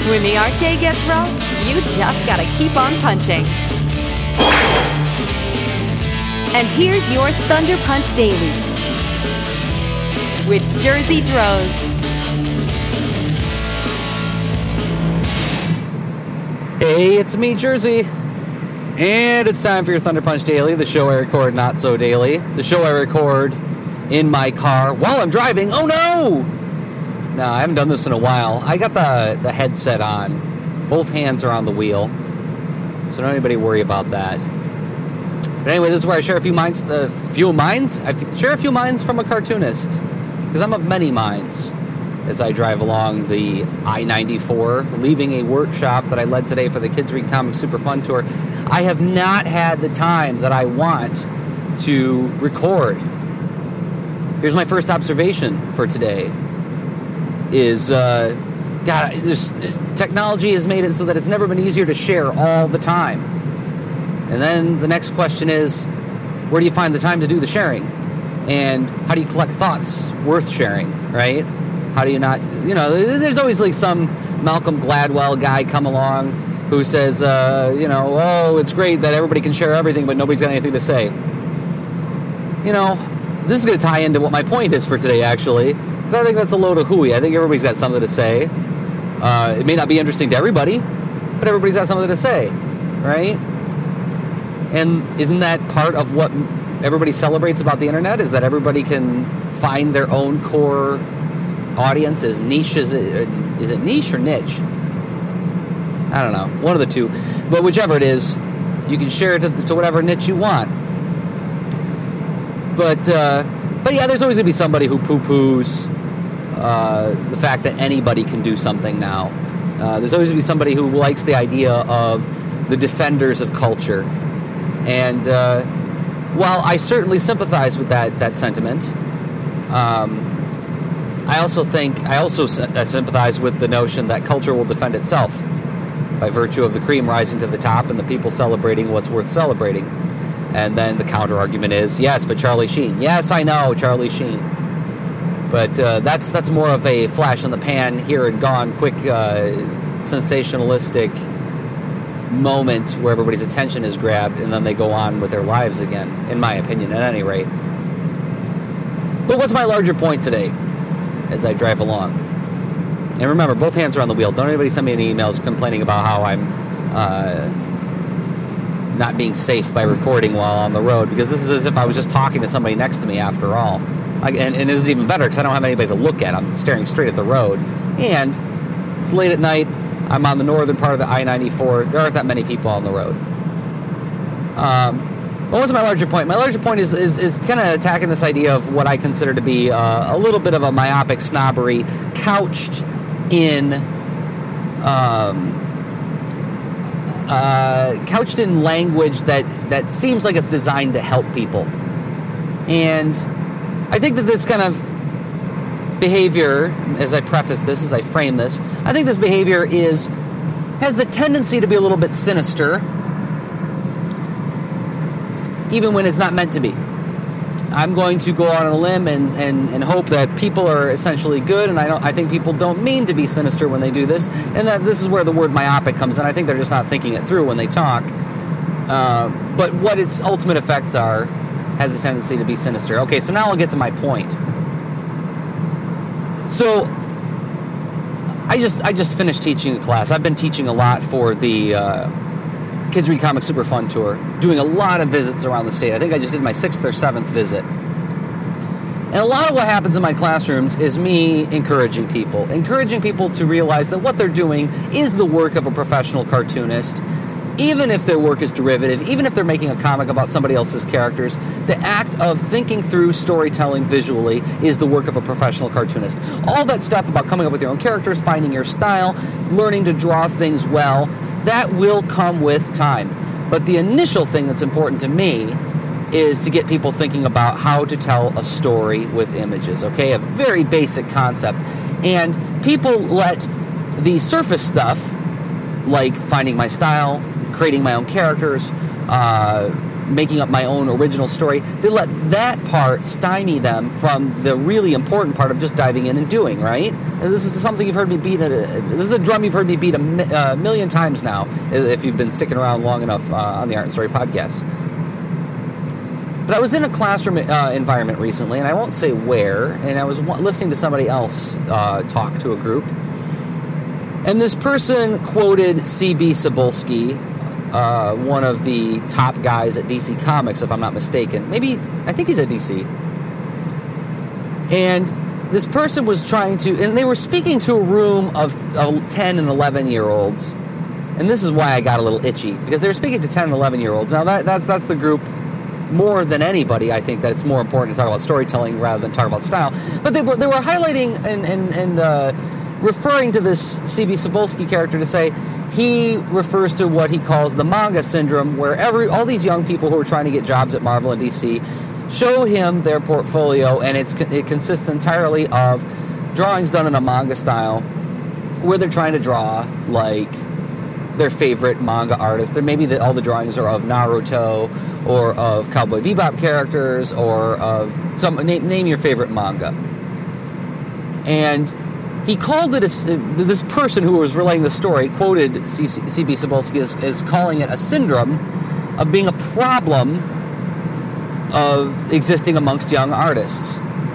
When the art day gets rough, you just gotta keep on punching. And here's your Thunder Punch Daily with Jersey Drozd. Hey, it's me, Jersey. And it's time for your Thunder Punch Daily, the show I record not so daily. The show I record in my car while I'm driving. Oh no! No, I haven't done this in a while. I got the headset on. Both hands are on the wheel. So don't anybody worry about that. But anyway, this is where I share a few minds. I share a few minds from a cartoonist. Because I'm of many minds as I drive along the I-94, leaving a workshop that I led today for the Kids Read Comics Super Fun Tour. I have not had the time that I want to record. Here's my first observation for today. Technology has made it so that it's never been easier to share all the time. And then the next question is, where do you find the time to do the sharing? And how do you collect thoughts worth sharing, right? How do you not, there's always like some Malcolm Gladwell guy come along who says, it's great that everybody can share everything, but nobody's got anything to say. This is going to tie into what my point is for today, actually. Because I think that's a load of hooey. I think everybody's got something to say. It may not be interesting to everybody, but everybody's got something to say, right? And isn't that part of what everybody celebrates about the internet? Is that everybody can find their own core audience? Is it niche or niche? I don't know. One of the two. But whichever it is, you can share it to whatever niche you want. But yeah, there's always going to be somebody who poo-poos the fact that anybody can do something now. There's always going to be somebody who likes the idea of the defenders of culture. And while I certainly sympathize with that sentiment, I also sympathize with the notion that culture will defend itself by virtue of the cream rising to the top and the people celebrating what's worth celebrating. And then the counter-argument is, yes, but Charlie Sheen. Yes, I know, Charlie Sheen. But that's more of a flash in the pan, here and gone, quick, sensationalistic moment where everybody's attention is grabbed and then they go on with their lives again, in my opinion, at any rate. But what's my larger point today as I drive along? And remember, both hands are on the wheel. Don't anybody send me any emails complaining about how I'm not being safe by recording while on the road, because this is as if I was just talking to somebody next to me after all. And it is even better because I don't have anybody to look at. I'm staring straight at the road. And it's late at night. I'm on the northern part of the I-94. There aren't that many people on the road. But what's my larger point? My larger point is kind of attacking this idea of what I consider to be a little bit of a myopic snobbery couched in language that seems like it's designed to help people. And I think that this kind of behavior, as I preface this, as I frame this, I think this behavior has the tendency to be a little bit sinister, even when it's not meant to be. I'm going to go out on a limb and hope that people are essentially good, and I think people don't mean to be sinister when they do this, and that this is where the word myopic comes in. I think they're just not thinking it through when they talk. But what its ultimate effects are has a tendency to be sinister. Okay, so now I'll get to my point. So I just finished teaching a class. I've been teaching a lot for the Kids Read Comics Super Fun Tour, doing a lot of visits around the state. I think I just did my 6th or 7th visit. And a lot of what happens in my classrooms is me encouraging people to realize that what they're doing is the work of a professional cartoonist, even if their work is derivative, even if they're making a comic about somebody else's characters. The act of thinking through storytelling visually is the work of a professional cartoonist. All that stuff about coming up with your own characters, finding your style, learning to draw things well, that will come with time. But the initial thing that's important to me is to get people thinking about how to tell a story with images, okay? A very basic concept. And people let the surface stuff, like finding my style, creating my own characters, making up my own original story, they let that part stymie them from the really important part of just diving in and doing, right? And this is something you've heard me beat. This is a drum you've heard me beat a million times now, if you've been sticking around long enough on the Art and Story podcast. But I was in a classroom environment recently, and I won't say where, and I was listening to somebody else talk to a group. And this person quoted C.B. Cebulski, one of the top guys at DC Comics, if I'm not mistaken. I think he's at DC. And this person was trying to, and they were speaking to a room of 10 and 11-year-olds. And this is why I got a little itchy, because they were speaking to 10 and 11-year-olds. Now, that's the group, more than anybody, I think that it's more important to talk about storytelling rather than talk about style. But they were highlighting and referring to this C.B. Cebulski character to say he refers to what he calls the manga syndrome, where all these young people who are trying to get jobs at Marvel and DC show him their portfolio, and it consists entirely of drawings done in a manga style, where they're trying to draw like their favorite manga artist. There maybe all the drawings are of Naruto or of Cowboy Bebop characters or of name your favorite manga. And he called it this person who was relaying the story quoted C.B. Cebulski as calling it a syndrome of being a problem of existing amongst young artists.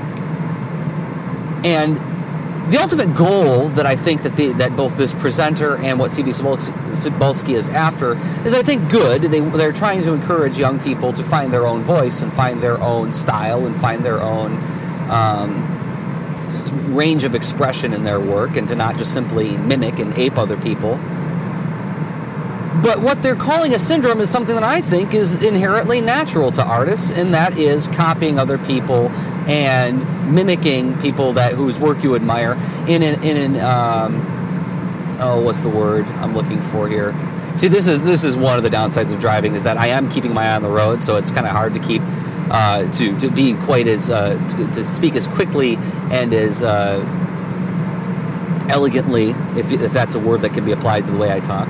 And the ultimate goal that I think that both this presenter and what C.B. Cebulski is after is, I think, good. They're trying to encourage young people to find their own voice and find their own style and find their own range of expression in their work, and to not just simply mimic and ape other people. But what they're calling a syndrome is something that I think is inherently natural to artists, and that is copying other people and mimicking people whose work you admire what's the word I'm looking for here? See, this is one of the downsides of driving, is that I am keeping my eye on the road, so it's kind of hard to keep to be quite as to speak as quickly and as elegantly, if that's a word that can be applied to the way I talk.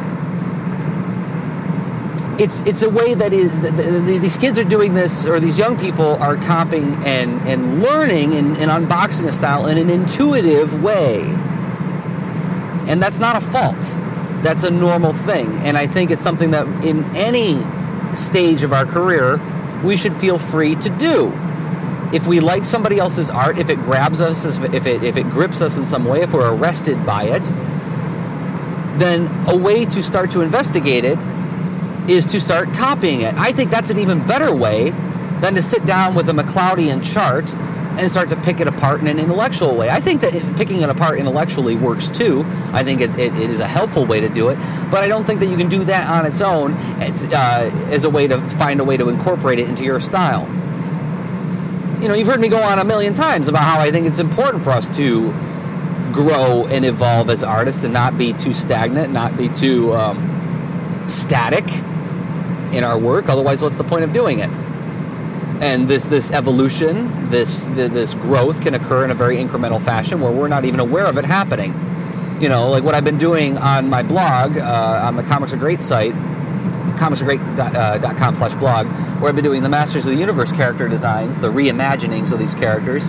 It's a way that these kids are doing this, or these young people are copying and learning and unboxing a style in an intuitive way. And that's not a fault. That's a normal thing. And I think it's something that in any stage of our career, we should feel free to do. If we like somebody else's art, if it grabs us, if it grips us in some way, if we're arrested by it, then a way to start to investigate it is to start copying it. I think that's an even better way than to sit down with a McCloudian chart and start to pick it apart in an intellectual way. I think that picking it apart intellectually works too. I think it is a helpful way to do it, but I don't think that you can do that on its own as a way to find a way to incorporate it into your style. You know, you've heard me go on a million times about how I think it's important for us to grow and evolve as artists and not be too stagnant, not be too static in our work. Otherwise, what's the point of doing it? And this evolution, this growth can occur in a very incremental fashion where we're not even aware of it happening. You know, like what I've been doing on my blog, on the Comics Are Great site, comicsargreat.com/blog, where I've been doing the Masters of the Universe character designs, the reimaginings of these characters.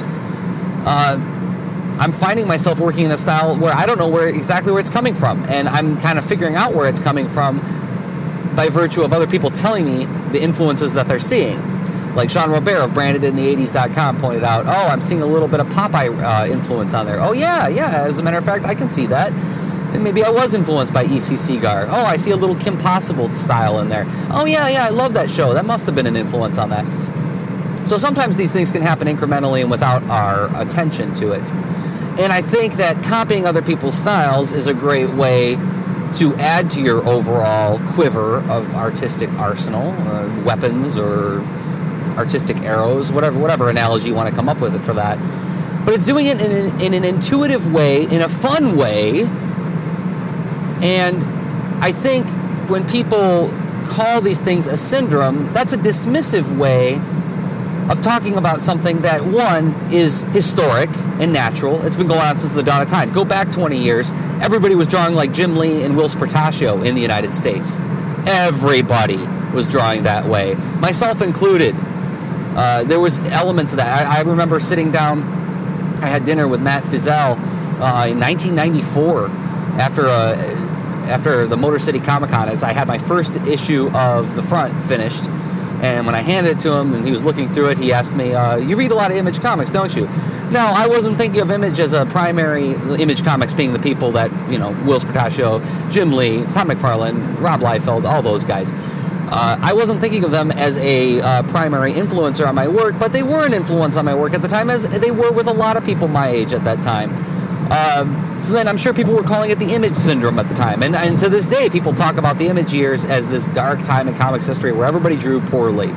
I'm finding myself working in a style where I don't know exactly where it's coming from, and I'm kind of figuring out where it's coming from by virtue of other people telling me the influences that they're seeing. Like Sean Robert of BrandedInThe80s.com pointed out, I'm seeing a little bit of Popeye influence on there. Oh, yeah, as a matter of fact, I can see that. And maybe I was influenced by E.C. Segar. Oh, I see a little Kim Possible style in there. Oh, yeah, I love that show. That must have been an influence on that. So sometimes these things can happen incrementally and without our attention to it. And I think that copying other people's styles is a great way to add to your overall quiver of artistic arsenal, weapons or artistic arrows, whatever analogy you want to come up with for that. But it's doing it in an intuitive way, in a fun way. And I think when people call these things a syndrome, that's a dismissive way of talking about something that, one, is historic and natural. It's been going on since the dawn of time. Go back 20 years, everybody was drawing like Jim Lee and Will Spartaccio in the United States. Everybody was drawing that way, myself included. There was elements of that. I remember sitting down, I had dinner with Matt Fizel in 1994 after the Motor City Comic Con. I had my first issue of The Front finished, and when I handed it to him and he was looking through it, he asked me, you read a lot of Image comics, don't you? No, I wasn't thinking of Image as a primary, Image Comics being the people that, Will Spartaccio, Jim Lee, Todd McFarlane, Rob Liefeld, all those guys. I wasn't thinking of them as a primary influencer on my work, but they were an influence on my work at the time, as they were with a lot of people my age at that time. So then I'm sure people were calling it the Image syndrome at the time. And to this day, people talk about the Image years as this dark time in comics history where everybody drew poorly.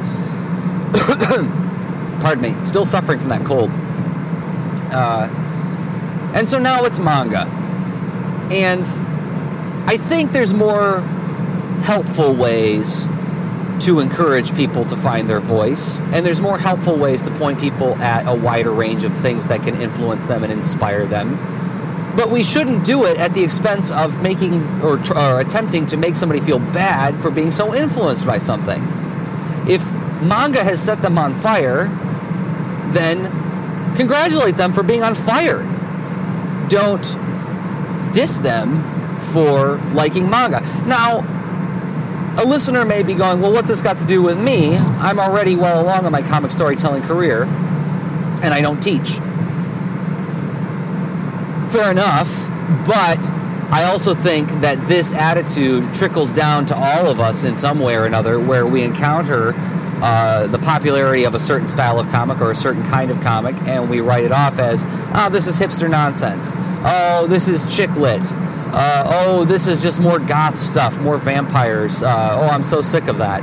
Pardon me. Still suffering from that cold. And so now it's manga. And I think there's more helpful ways to encourage people to find their voice, and there's more helpful ways to point people at a wider range of things that can influence them and inspire them. But we shouldn't do it at the expense of making or attempting to make somebody feel bad for being so influenced by something. If manga has set them on fire, then congratulate them for being on fire. Don't diss them for liking manga. Now, a listener may be going, well, what's this got to do with me? I'm already well along in my comic storytelling career, and I don't teach. Fair enough, but I also think that this attitude trickles down to all of us in some way or another, where we encounter the popularity of a certain style of comic or a certain kind of comic, and we write it off as, this is hipster nonsense. Oh, this is chick lit. This is just more goth stuff, more vampires. I'm so sick of that.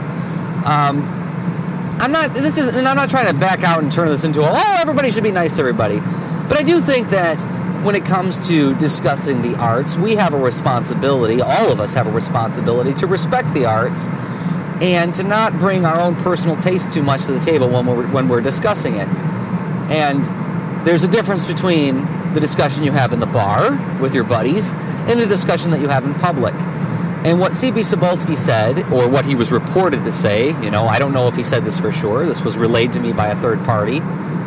I'm not trying to back out and turn this into everybody should be nice to everybody. But I do think that when it comes to discussing the arts, we have a responsibility, all of us have a responsibility to respect the arts and to not bring our own personal taste too much to the table when we're discussing it. And there's a difference between the discussion you have in the bar with your buddies and the discussion that you have in public. And what C.B. Cebulski said, or what he was reported to say, I don't know if he said this for sure, this was relayed to me by a third party.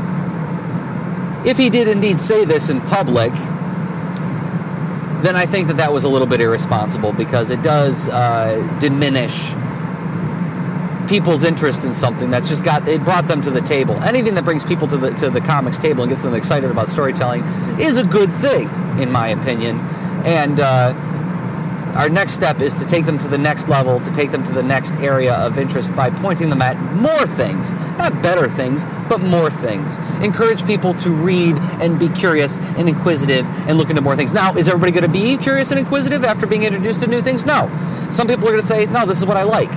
If he did indeed say this in public, then I think that was a little bit irresponsible, because it does diminish people's interest in something that's it brought them to the table. Anything that brings people to the comics table and gets them excited about storytelling is a good thing, in my opinion. And our next step is to take them to the next level, to take them to the next area of interest by pointing them at more things. Not better things, but more things. Encourage people to read and be curious and inquisitive and look into more things. Now, is everybody going to be curious and inquisitive after being introduced to new things? No. Some people are going to say, no, this is what I like.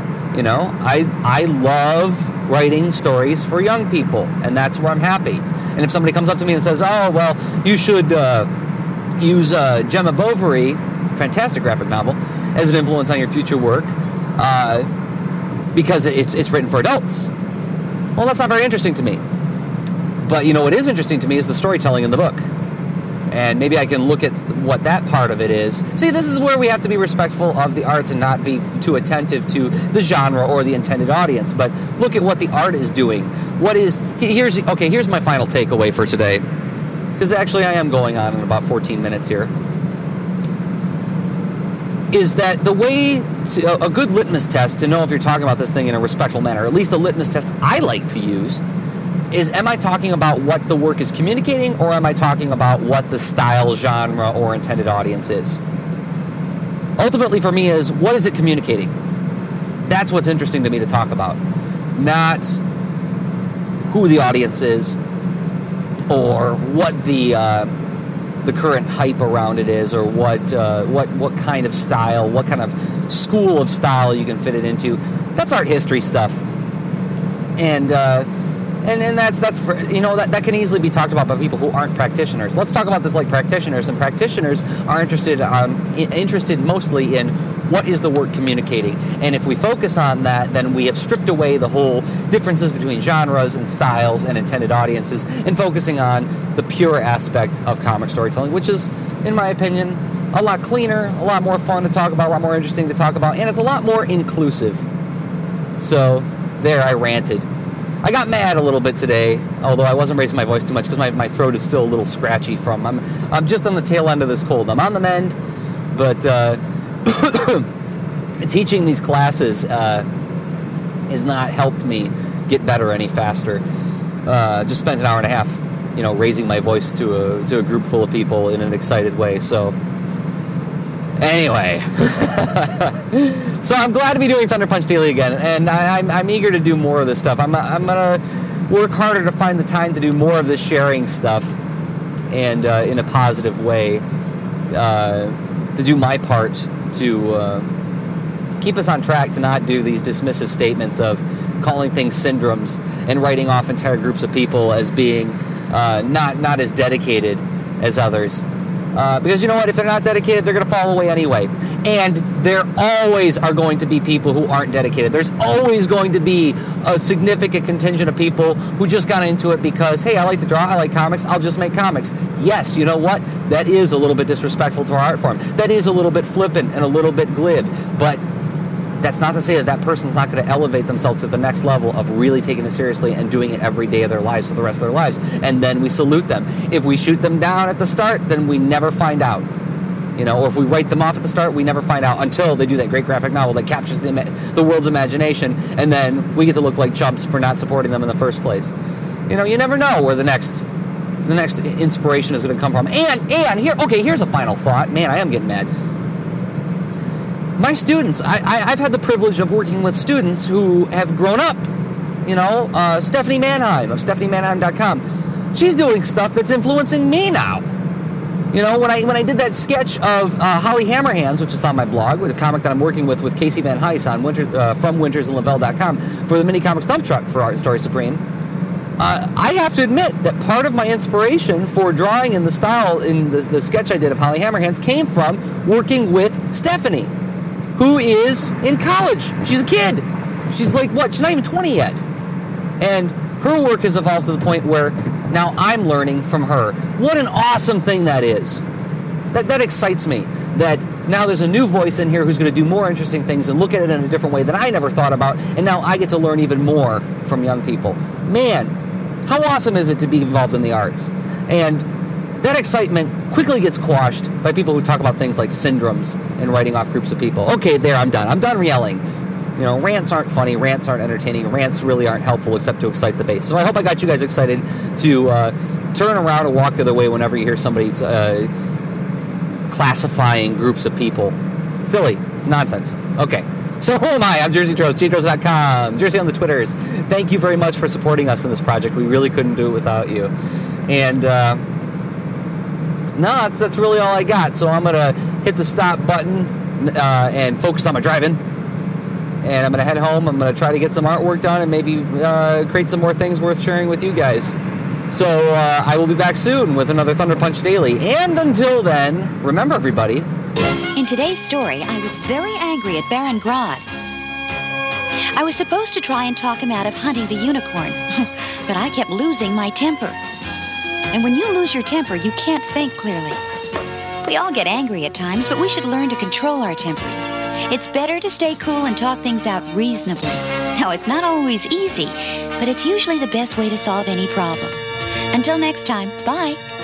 I love writing stories for young people, and that's where I'm happy. And if somebody comes up to me and says, you should use Gemma Bovary, fantastic graphic novel, as an influence on your future work, because it's written for adults. Well, that's not very interesting to me. But what is interesting to me is the storytelling in the book. And maybe I can look at what that part of it is. See, this is where we have to be respectful of the arts and not be too attentive to the genre or the intended audience. But look at what the art is doing. Here's my final takeaway for today. Because actually I am going on in about 14 minutes here. Is that the way a good litmus test to know if you're talking about this thing in a respectful manner, at least the litmus test I like to use, is, am I talking about what the work is communicating, or am I talking about what the style, genre, or intended audience is? Ultimately for me is, what is it communicating? That's what's interesting to me to talk about. Not who the audience is, or what the current hype around it is, or what kind of style, what kind of school of style you can fit it into. That's art history stuff. And that's for, that can easily be talked about by people who aren't practitioners. Let's talk about this like practitioners, and practitioners are interested mostly in what is the work communicating. And if we focus on that, then we have stripped away the whole differences between genres and styles and intended audiences, and focusing on the pure aspect of comic storytelling, which is, in my opinion, a lot cleaner, a lot more fun to talk about, a lot more interesting to talk about, and it's a lot more inclusive. So there, I ranted. I got mad a little bit today, although I wasn't raising my voice too much because my throat is still a little scratchy from. I'm just on the tail end of this cold. I'm on the mend, but teaching these classes has not helped me get better any faster. Just spent an hour and a half, raising my voice to a group full of people in an excited way. So anyway, so I'm glad to be doing Thunder Punch Daily again, and I'm eager to do more of this stuff. I'm gonna work harder to find the time to do more of this sharing stuff, and in a positive way, to do my part to keep us on track to not do these dismissive statements of calling things syndromes and writing off entire groups of people as being not as dedicated as others. Because you know what? If they're not dedicated, they're going to fall away anyway. And there always are going to be people who aren't dedicated. There's always going to be a significant contingent of people who just got into it because, hey, I like to draw, I like comics, I'll just make comics. Yes, you know what? That is a little bit disrespectful to our art form. That is a little bit flippant and a little bit glib. But that's not to say that person's not going to elevate themselves to the next level of really taking it seriously and doing it every day of their lives for the rest of their lives. And then we salute them. If we shoot them down at the start, then we never find out. Or if we write them off at the start, we never find out until they do that great graphic novel that captures the world's imagination, and then we get to look like chumps for not supporting them in the first place. You never know where the next inspiration is going to come from. And here's a final thought. Man, I am getting mad. My students, I've had the privilege of working with students who have grown up. Stephanie Manheim of StephanieManheim.com. She's doing stuff that's influencing me now. When I did that sketch of Holly Hammerhands, which is on my blog, with a comic that I'm working with Casey Van Heis on from wintersandlavelle.com for the Mini Comics Dump Truck for Art Story Supreme. I have to admit that part of my inspiration for drawing in the style in the sketch I did of Holly Hammerhands came from working with Stephanie, who is in college. She's a kid. She's like, She's not even 20 yet. And her work has evolved to the point where now I'm learning from her. What an awesome thing that is. That excites me. That now there's a new voice in here who's going to do more interesting things and look at it in a different way that I never thought about. And now I get to learn even more from young people. Man, how awesome is it to be involved in the arts? And that excitement quickly gets quashed by people who talk about things like syndromes and writing off groups of people. Okay, there, I'm done. I'm done yelling. Rants aren't funny, rants aren't entertaining, rants really aren't helpful except to excite the base. So I hope I got you guys excited to turn around and walk the other way whenever you hear somebody classifying groups of people. It's silly. It's nonsense. Okay. So who am I? I'm Jersey Dros, JDros.com, Jersey on the Twitters. Thank you very much for supporting us in this project. We really couldn't do it without you. And that's really all I got. So I'm going to hit the stop button and focus on my driving. And I'm going to head home. I'm going to try to get some artwork done and maybe create some more things worth sharing with you guys. So I will be back soon with another Thunder Punch Daily. And until then, remember everybody. In today's story, I was very angry at Baron Grodd. I was supposed to try and talk him out of hunting the unicorn, but I kept losing my temper. And when you lose your temper, you can't think clearly. We all get angry at times, but we should learn to control our tempers. It's better to stay cool and talk things out reasonably. Now, it's not always easy, but it's usually the best way to solve any problem. Until next time, bye.